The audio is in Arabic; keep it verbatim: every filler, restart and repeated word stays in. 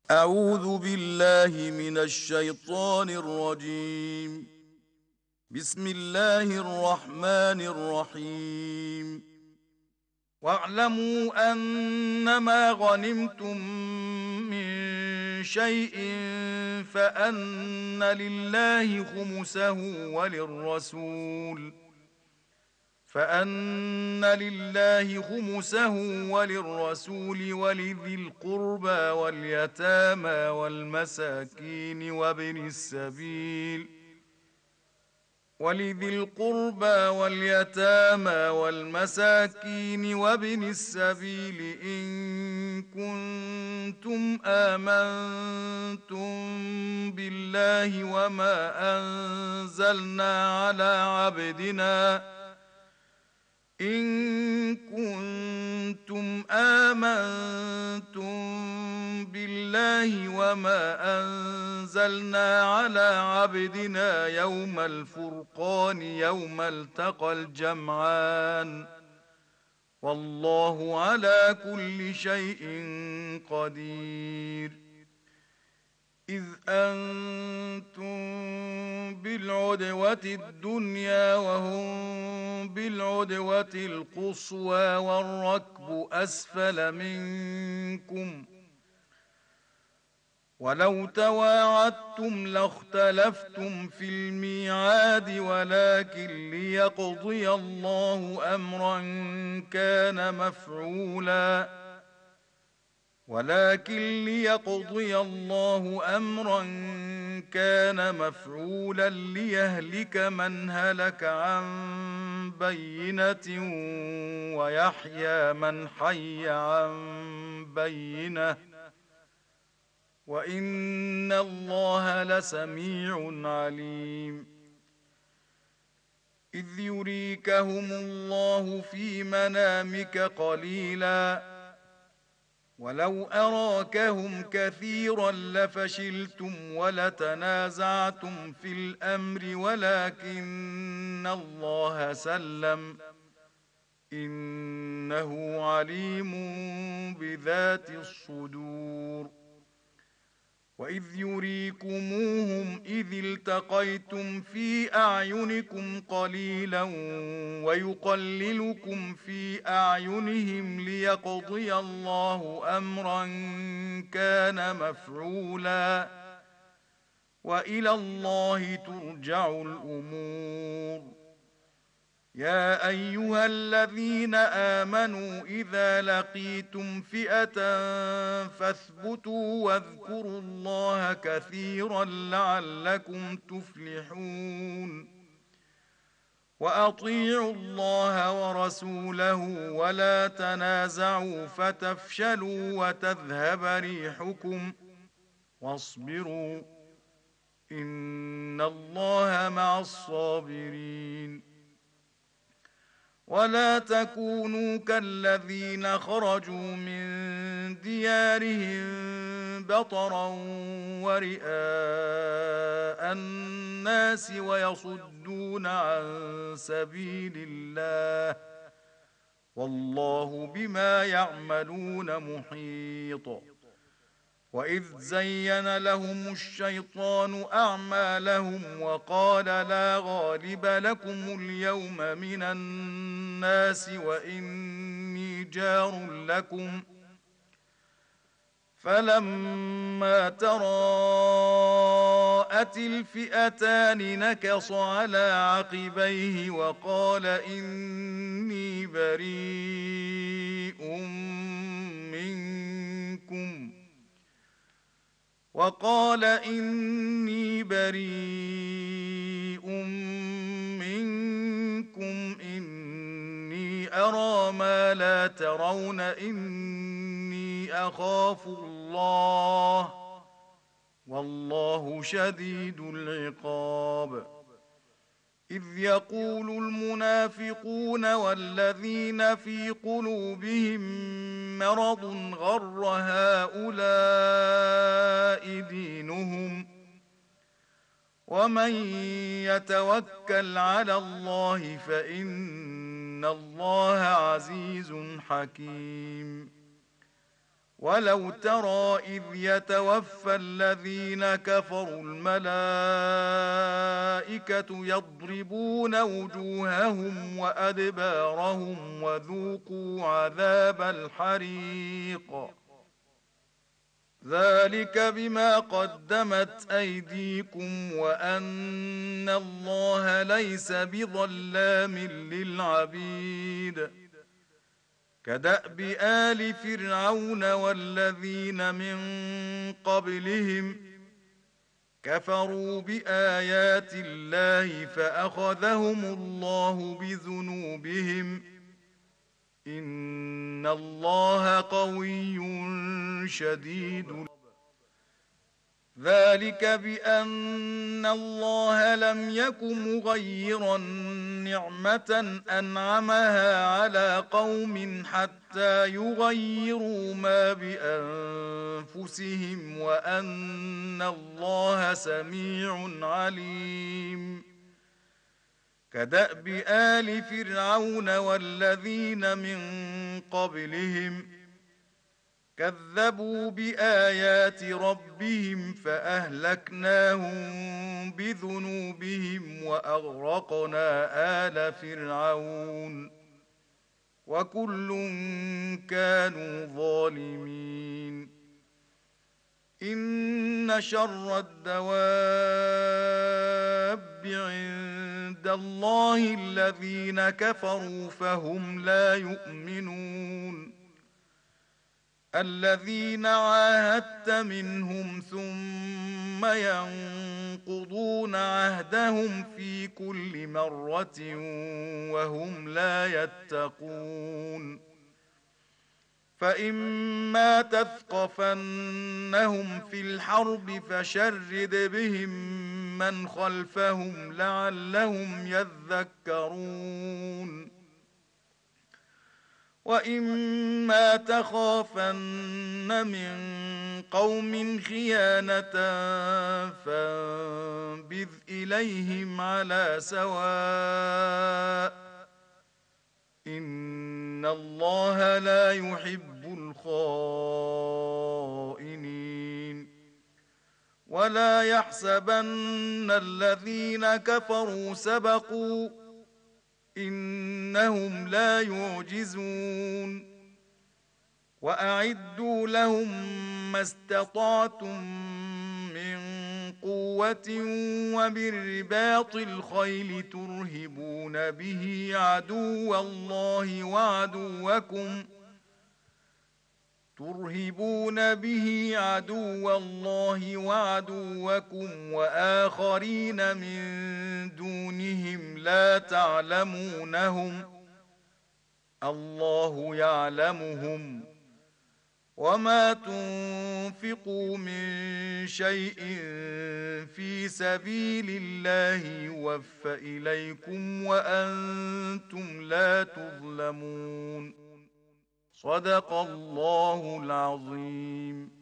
أعوذ بالله من الشيطان الرجيم. بسم الله الرحمن الرحيم. واعلموا أنما غنمتم من شيء فأن لله خمسه وللرسول فأن لله خمسه وللرسول ولذي القربى واليتامى والمساكين وابن السبيل ولذي القربى واليتامى والمساكين وابن السبيل إن كنتم آمنتم بالله وما أنزلنا على عبدنا إن كنتم آمنتم بالله وما أنزلنا على عبدنا يوم الفرقان يوم التقى الجمعان والله على كل شيء قدير. إذ أنتم بالعدوة الدنيا وهم بالعدوة القصوى والركب أسفل منكم ولو تواعدتم لاختلفتم في الميعاد ولكن ليقضي الله أمرا كان مفعولا ولكن ليقضي الله أمرا كان مفعولا ليهلك من هلك عن بينة ويحيى من حي عن بينة وإن الله لسميع عليم. إذ يريكهم الله في منامك قليلا ولو أراكهم كثيرا لفشلتم ولتنازعتم في الأمر ولكن الله سلم إنه عليم بذات الصدور. وإذ يريكموهم إذ التقيتم في أعينكم قليلا ويقللكم في أعينهم ليقضي الله أمرا كان مفعولا وإلى الله ترجع الأمور. يا أيها الذين آمنوا إذا لقيتم فئة فاثبتوا واذكروا الله كثيرا لعلكم تفلحون. وأطيعوا الله ورسوله ولا تنازعوا فتفشلوا وتذهب ريحكم واصبروا إن الله مع الصابرين. ولا تكونوا كالذين خرجوا من ديارهم بطرا ورئاء الناس ويصدون عن سبيل الله والله بما يعملون محيط. وإذ زين لهم الشيطان أعمالهم وقال لا غالب لكم اليوم من الناس وإني جار لكم فلما تراءت الفئتان نكص على عقبيه وقال إني بريء منكم وقال إني بريء منكم إني أرى ما لا ترون إني أخاف الله والله شديد العقاب. إذ يقول المنافقون والذين في قلوبهم مرض غر هؤلاء دينهم ومن يتوكل على الله فإن الله عزيز حكيم. ولو ترى إذ يتوفى الذين كفروا الملائكة يضربون وجوههم وأدبارهم وذوقوا عذاب الحريق ذلك بما قدمت أيديكم وأن الله ليس بظلام للعبيد كدأب آل فرعون والذين من قبلهم كفروا بآيات الله فأخذهم الله بذنوبهم إن الله قوي شديد ذلك بأن الله لم يك مغيرا نعمة أنعمها على قوم حتى يغيروا ما بأنفسهم وأن الله سميع عليم كدأب آل فرعون والذين من قبلهم كذبوا بآيات ربهم فأهلكناهم بذنوبهم وأغرقنا آل فرعون وكل كانوا ظالمين إن شر الدواب عند الله الذين كفروا فهم لا يؤمنون الذين عاهدت منهم ثم ينقضون عهدهم في كل مرة وهم لا يتقون فإما تثقفنهم في الحرب فشرد بهم من خلفهم لعلهم يذكرون وإما تخافن من قوم خيانة فانبذ إليهم على سواء إن الله لا يحب الخائنين ولا يحسبن الذين كفروا سبقوا إنهم لا يعجزون وأعدوا لهم ما استطعتم من قوة ومن رباط الخيل ترهبون به عدو الله وعدوكم ترهبون به عدو الله وعدوكم وآخرين من دونهم لا تعلمونهم الله يعلمهم وما تنفقوا من شيء في سبيل الله يوفى إليكم وأنتم لا تظلمون صدق الله العظيم.